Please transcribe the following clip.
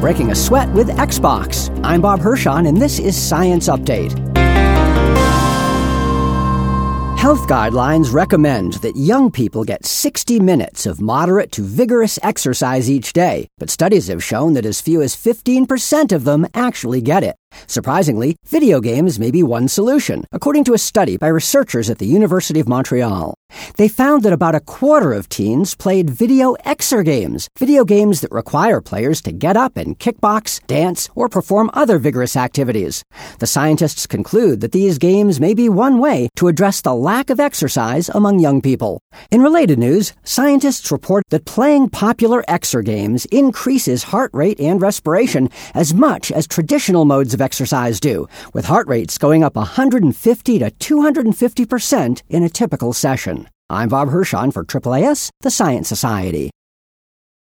breaking a sweat with Xbox. I'm Bob Hirschon, and this is Science Update. Health guidelines recommend that young people get 60 minutes of moderate to vigorous exercise each day, but studies have shown that as few as 15% of them actually get it. Surprisingly, video games may be one solution, according to a study by researchers at the University of Montreal. They found that about a quarter of teens played video exergames, video games that require players to get up and kickbox, dance, or perform other vigorous activities. The scientists conclude that these games may be one way to address the lack of exercise among young people. In related news, scientists report that playing popular exergames increases heart rate and respiration as much as traditional modes of exercise do, with heart rates going up 150 to 250% in a typical session. I'm Bob Hirschon for AAAS, the Science Society.